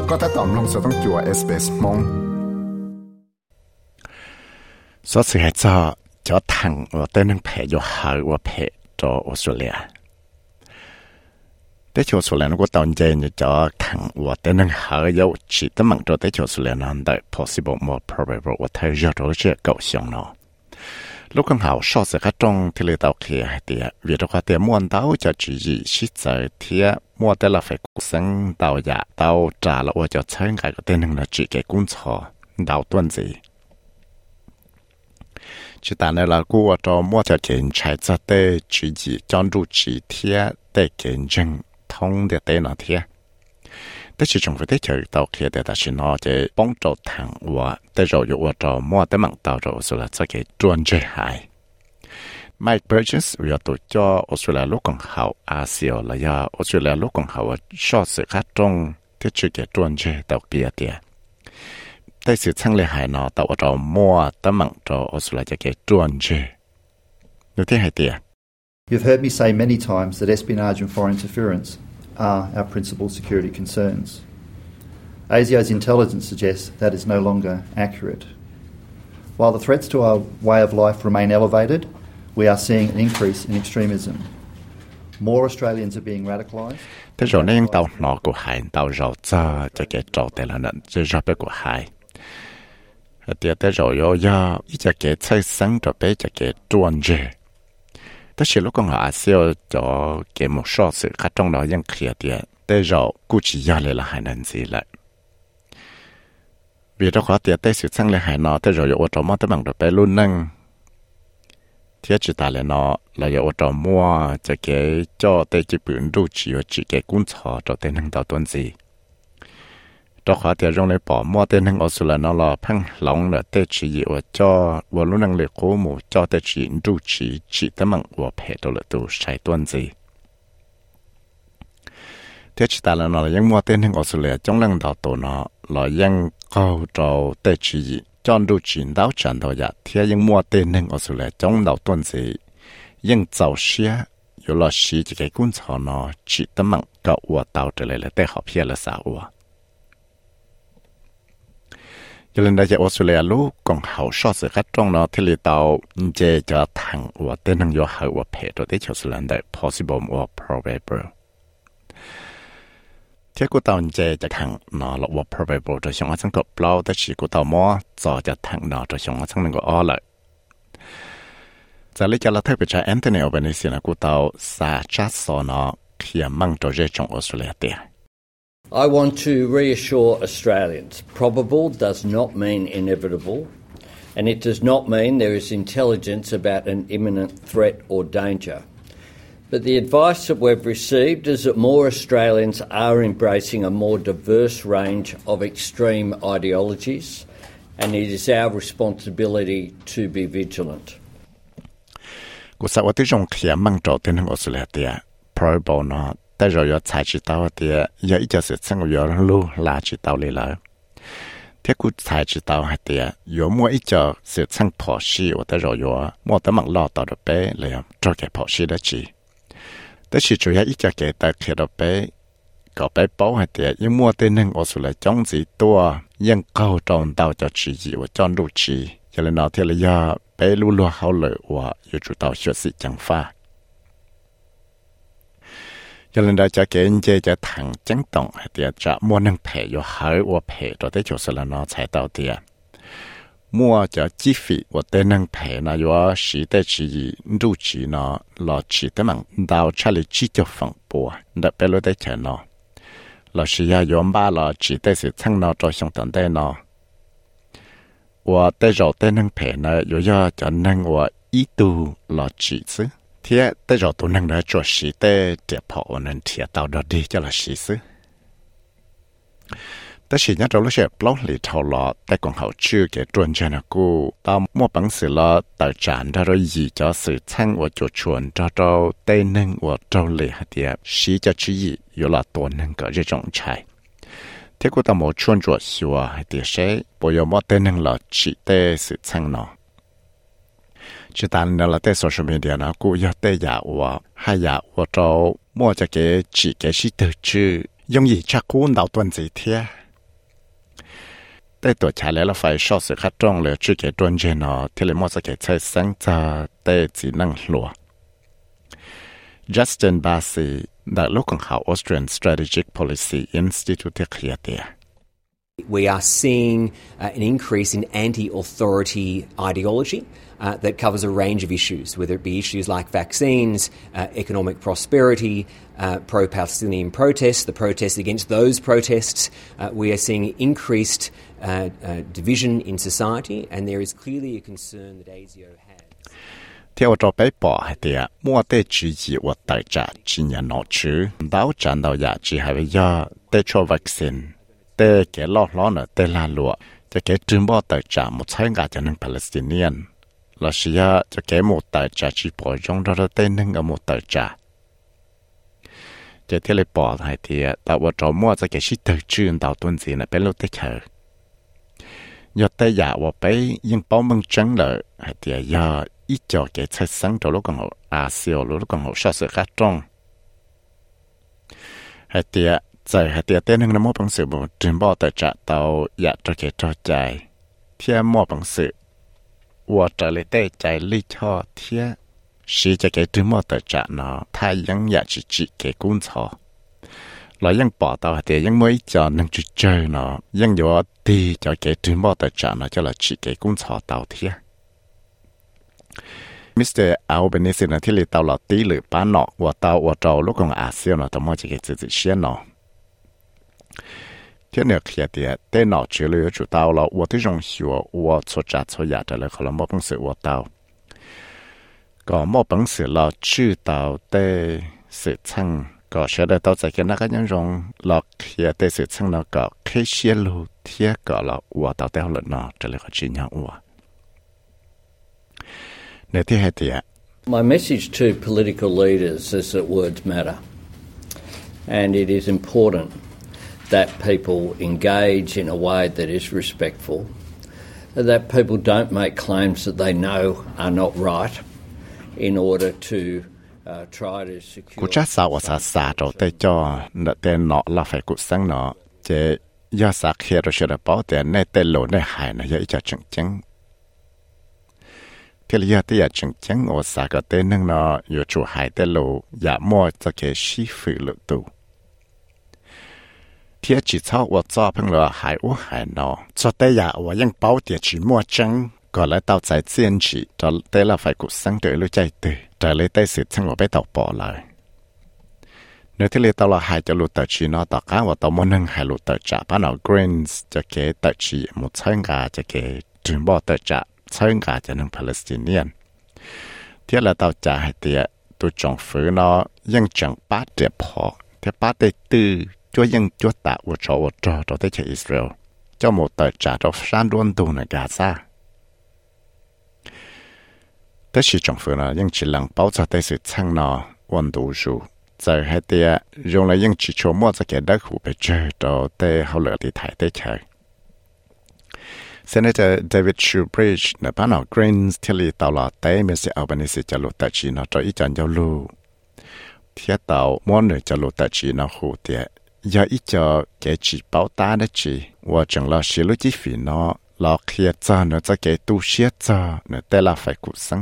ก็ถ้าตอมลงสต้องจัว SBS มงสอสิให้จะถังว่าเต้นแผ่อยู่หาว่าแผ่จอออสเตรเลียแต่ชาวสุเลียนก็ตอนเจนจะถังว่าเต้นหายาวจีแต่มันตัวแต่ชาวสุเลียนนั้นได้ possible more probable ว่าเธอจะรู้เชื่อเก่าเสียงเนาะลูกของเขาชอบสิ่งที่ตรงที่เราต้องเขียนเดียวิธีการเดียม้วนดาวจะจีชิดใจเทียม้วนแต่ละฝ่ายกุศลดาวยาดาวจ่าแล้วว่าจะใช้ไงก็เต้นหนึ่งละจีเกี่ยกุ้งชอดาวต้นจีchỉ tại này là cô cho mua cho kiến trái cho để chỉ trong đủ chỉ thiết để kiến chứng thông để để nó thiết để chỉ trong việc chơi tàu kia để ta chỉ nó để帮助thằng và để rồi yêu cho mua để mang tàu rồi rồi là cho cái chuyên chế hại Mike Burgess vừa tổ cho Australia lúc còn học Asia là do Australia lúc còn học so sự khác trong để chỉ cái chuyên chế tàu kia tiềnแต่สิ่งที่เลยหายนอแต่ว่าเรามัวแต่มั่งเราออสเตรเลียจะเกิดจวนเจดูที่หายเตีย You've heard me say many times that espionage and foreign interference are our principal security concerns. ASIO's intelligence suggests that is no longer accurate. While the threats to our way of life remain elevated, we are seeing an increase in extremism. More Australians are being radicalised. แต่เราเนี่ยยังเตาหนอกูหายเตาเราจะเกิดเราแต่ละนั้นจะรับไปกูหายเดี๋ยวแต่เราย่ออีจะเกิดใช้สังจะไปจะเกิดจวนเจแต่สิลูกของอาเซียจะเกิดหมดชอบสื่อข้าจ้องเรายังเคลียร์เดียวแต่เรากูจียาเลยละหายนั่นสิละวิธีขอเดี๋ยวแต่สื่อสังเลยหายนอแต่เราอยู่ว่าเราไม่ต้องบังจะไปรุ่นนั่งเทียจิตาเลยนอเราอยู่ว่าเรามัวจะเกิดจ่อแต่จีบปืนดูจีว่าจีเกิดกุ้งชอจะแต่นั่งต่อต้นสิเราขอเดี๋ยวลงในป่อมัวเต้นทั้งออสเตรเลียนเราพังหลงเลยเตจีว่าจ่อว่ารู้นังเลยโคหมูจ่อเตจีดูจีแต่มันว่าเพดตัวเลยตัวใช้ต้นสิเทียจิตาเลยนอยังมัวเต้นทั้งออสเตรเลียจงลังดาวตัวเนาะเรายังเข้าเราเตจีจอนดูจีดาวจันทร์เทียยังมัวเต้นทั้งออสเตรเลียจงดาวต้นสิยังเจ้าเสียอยู่รอชีจะเกิดกุ้งชอเนาะจีแต่มันก็ว่าดาวจะเลยแต่เขาเพียละสาวยันได้จากออสเตรเลียลูกกองเขาชอบสื่อคัดตรงเนาะที่ลีเตาเจจะทางว่าเต้นทางยอหาว่าเพจตัวที่ชาวสแลนได้ possible or probable เที่กูเตาเจจะทางเนาะหรือว่า probable ตัวช่องสังกัดเปล่าแต่ชีกูเตามัวจะทางเนาะตัวช่องสังนึงก็อ้อเลยจะเรียกเราเท่าไปใช้แอนโทนีโอเบนิสินะกูเตาซาจัสโซเนาะเขียนมั่งตัวเจจงออสเตรเลียเตีย I want to reassure Australians, probable does not mean inevitable, and it does not mean there is intelligence about an imminent threat or danger. But the advice that we've received is that more Australians are embracing a more diverse range of extreme ideologies, and it is our responsibility to be vigilant. กูสาวที่จงเขียนมั่งโจทย์ที่นึงออสเตรเลียเตีย probable เนาะแต่เราอยากใช้จิตตาวเดียอยากจะเสร็จสังเวยรู้ลาจิตตาวเลยแล้วที่กูใช้จิตตาวให้เดียอยู่มั่วอีจะเสร็จสังพอชีว่าแต่เราอยู่มั่วแต่มังรอต่อเป๊ะเลยจะแก่พอชีได้จีแต่ชีจุยอีจะแก่แต่เขียนเป๊ะก็ไปเป้าให้เดียยังมั่วแต่หนึ่งอสุเลยจ้องจีตัวยังเข้าจองดาวจะจีว่าจอนรู้จีจะเลยนอเทียเลยาไปรู้ลัวเขาเลยว่าอยู่จุดดาวเชื่อสิจังฟ้ายันได้จะเกณฑ์จะทางจังตงเดียจะมัวนังเพยอยู่หายว่าเพยตัวได้จดสละนอใช้เตาเดียมัวจะจีฟีว่าได้นังเพยนะอยู่สีได้จีดูจีเนาะหล่อจีแต่มันดาวชาลิจีจะฝังปัวได้ไปรู้ได้แค่เนาะหล่อสียายอมบ้าหล่อจีได้สิทั้งเนาะจอยชงตันได้เนาะว่าได้เราได้นังเพยนะอยู่ยาจะนังว่าอีตูหล่อจีซึเทียแต่เราตัวนั่งได้จวดสีแต่เดี๋ยวพอนั้นเทียเตาดอดีจะละสีซึแต่สีนี้เรารู้สึกปล้องหลีเท่าหลอแต่ของเขาชื่อแกจวนเจนกูตามมั่วปังสือละแต่จานเรายีจะสื่อช่างว่าจวดชวนเราเต้นนึงว่าเราเลยเดียสีจะชี้อยู่ละตัวนึงก็จะจงใช้เที่กูตามชวนจวดชัวเดียใช้ปอยมั่วเต้นนึงละชีเต้สื่อช่างเนาะจิตานเนี่ยเราได้โซเชียลมีเดียนะกูอยากได้อยากว่าให้อยากว่าเรามั่วจะเกจีเกชิเตอร์ชื่อยงยีชักกูนดาวตัวนจีเทียแต่ตัวชายแล้วไฟชอบสึกขัดจ้องเลยชื่อเกตวนเจนอที่เลยมอสเกตใช้สังจะแต่จีนั่งหลัว Justin Bassi ได้ลูกของเขา Austrian Strategic Policy Institute ที่เขียนเดีย We are seeing an increase in anti-authority ideology that covers a range of issues, whether it be issues like vaccines, economic prosperity, pro-Palestinian protests, the protests against those protests. We are seeing increased division in society, and there is clearly a concern that ASIO has. theo cho bé bỏ hay thì mua tê chỉ gì của tài trả chỉ nhà nó chứ đào trả đào giả chỉ hay bây giờ tê cho vaccine tê cái lo nữa tê la lụa cho cái trứng bao tài trả một tháng cả cho nên Palestinian là xí cho cái một tài trả chỉ bỏ trong đó tê nâng ở một tài trả cho thế lại bỏ hay thì tạo vào cho mua cho cái shit tài trứng đào tuần gì là bé lúc tê chờ giờ tê giả vào bé nhưng bao mừng trắng lợi hay thì giờ ít cho cái chất sáng cho lúc còn họ ASEO lúc còn họ sao sự khác trong hay tiệt giờ hay tiệt tên nó mua bằng sự một trình bao tài trả tàu dạ cho cái cho chạy thiên mua bằng sự và trở lại tay chạy lý cho thiên sĩ cho cái trình bao tài trả nó thay những dạ chỉ cái cuốn sổ là những bỏ tàu hay tiệt những mới cho nên chỉ chơi nó những giờ đi cho cái trình bao tài trả nó cho là chỉ cái cuốn sổ tàu thiên Mr. Albanese 呢，ที่เลยตาวเราตีหรือป้าหนอกว่าตาวว่าเราลูกของอาเซียนเนาะแต่มั่วจะเกิดจุดเชี่ยเนาะที่เนี่ยเคลียร์เดียแต่หนอกเชื่อเลยจุดตาวเราว่าที่รงหัวว่าชัวจัดชัวอยากแต่เลยเขาเราไม่บังสือว่าตาวก็ไม่บังสือเราชื่อตาวแต่สื่อช่างก็เชื่อได้ตาวใจกันนักยังรงเราเคลียร์แต่สื่อช่างเราก็แค่เชี่ยรู้เที่ยก็เราว่าตาวแต่เขาเลยเนาะแต่เลยเขาจริงยังว่า My message to political leaders is that words matter, and it is important that people engage in a way that is respectful, that people don't make claims that they know are not right in order to try to secure... Cú chắc sao ở xa rồi tới cho nợ tên nọ là phải cú sáng nọ, chứ do xa khi rồi sẽ được bảo tiền này tên lộ này hại nó dễ cho chứng chứng. Thế là giờ chứng chứng ở xa cái tên nâng nóอยู่chủ hại tên lộ giả mua cho cái sĩ phụ lộ tù. Thế chỉ cho ở cho phân lộ hại ủ hại nó, cho tới giờ ở những bảo tiền chỉ mua chứng, còn lại tao giải chiến chỉ, cho tới là phải cuộc sống tới lúc chạy từ, trở lại tới sự chứng ở bên tàu bỏ lại. Nếu thế là tao là hại cho lụt tờ chỉ nó tao cá và tao muốn nâng hại lụt tờ trả bắt đầu Greens cho cái tờ chỉ một chân gà cho cái trường bỏ tờ trả chân gà cho nâng Palestinian. Thế là tao trả hay tiệt tôi chọn phứ nó dân chẳng bát đẹp họ, thế bát để tư cho dân cho tạo và cho tới cho Israel cho một tờ trả cho san đoan tù này Gaza. Thế thì chọn phứ nó dân chỉ lặng bảo cho tới sự chân nó quan đủ dù. Giờ hay tiệt dùng là dân chỉ cho mua cho cái đất hữu bị chơi cho tới hậu lửa thì thải tới chơi. Senator David Shoebridge nợ bán ở Greens thiết lý tàu là tế Mr. Albanese cho lụt tài chỉ nó cho ý chẳng giao lưu. Thiết tàu muốn nửa cho lụt tài chỉ nó hữu tiệt. Do ý cho cái chỉ báo ta đó chỉ. Và chẳng là xí lưu chi phí nó là khía cho nó cho cái tu xía cho nó tế là phải cụ sẵn.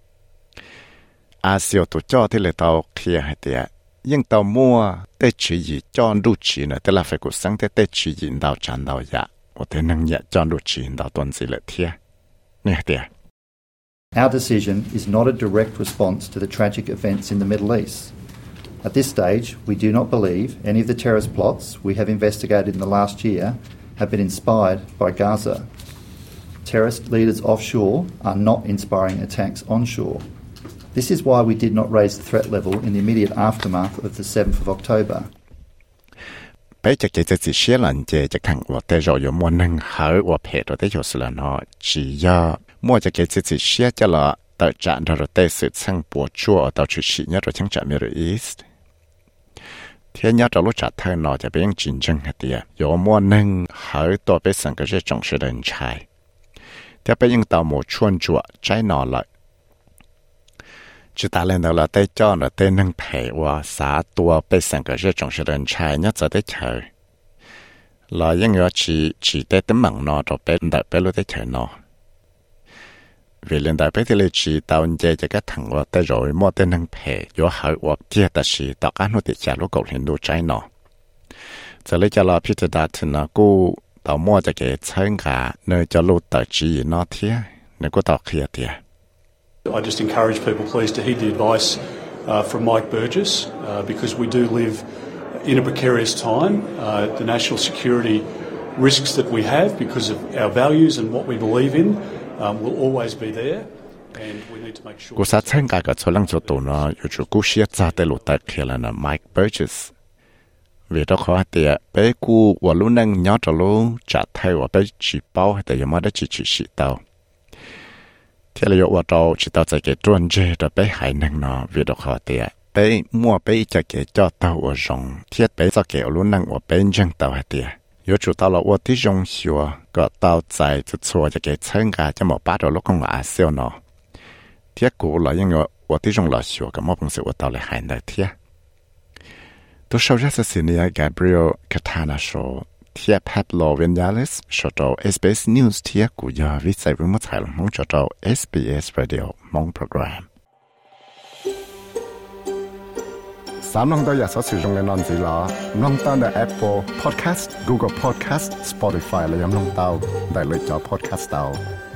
ASEO tụ cho thiết lý tàu khía hay tiệt. Nhưng tàu mua tế chỉ gì cho đủ chỉ nó tế là phải cụ sẵn tế chỉ gì đào chẳng đào dạ. Our decision is not a direct response to the tragic events in the Middle East. At this stage, we do not believe any of the terrorist plots we have investigated in the last year have been inspired by Gaza. Terrorist leaders offshore are not inspiring attacks onshore. This is why we did not raise the threat level in the immediate aftermath of the 7th of October. Bây giờ cái chỉ xé lần chế chắc hẳn của tế rồi mua nâng hở của phê rồi tế cho là nó chỉ do mua cho cái chỉ xé cho là tờ trạng rồi tế sự sang bộ chua ở tàu chủ sĩ nhất rồi chẳng trạng Middle East. Thế nhất rồi lúc trả thơ nó cho bên chính chân hạt địa có mua nâng hở tổ bế sang cái trọng sự đơn trai. Thế bên những tàu mùa chuôn chua trái nó lại. Chỉ ta lên đó là tay cho nó tay nâng phê và xá tua bê sang cái trọng sự đơn trai nhất giờ tới chờ. là những người chỉ để tấm bằng nó cho bé đại bé lúc đấy chơi nó vì lên đại bé thì lấy chỉ tao chơi cho các thằng và tới rồi mua tên năng phe do hỏi hoặc chia ta chỉ tạo cái nó để trả lúc cầu hiện đồ trái nó giờ lấy cho là Peter Dutton nó cô tao mua cho cái chân cả nơi cho lúc tài chỉ nó thế nếu có tao kia thì I just encourage people please to heed the advice from Mike Burgess because we do live in a precarious time. The national security risks that we have because of our values and what we believe in will always be there, and we need to make sure. Cô sát chân cả cái số lượng số tụ nó yêu cầu cô siết ra tới lúc tài kia là Mike Burgess vì đó khó thì bé cô và lúc năng nhớ cho lúc trả thay và bé chỉ bao thì giờ mà đã chỉ tao thế là yêu cầu chỉ tao sẽ cái专业的bé还能呢vì đó khó thì bé mua bé cho cái cho tao ở trong thiết bé cho cái lúc năng ở bên trong tao thì yêu chủ tao là ởที่中学个tao在就做这个参加这么把着lúc không là siêu nó thiết cũ là những người ởที่中老学个么本事我到了还能贴都收着是新的 Gabriel Catana 说贴 Pablo Vinales 说到 SBS News 贴古呀为在文末采了蒙说到 SBS Radio 蒙 program 三弄到日所使用嘅案子啦，弄到嘅 Apple Podcast、Google Podcast、Spotify 嚟飲弄到，大類咗 Podcast 到。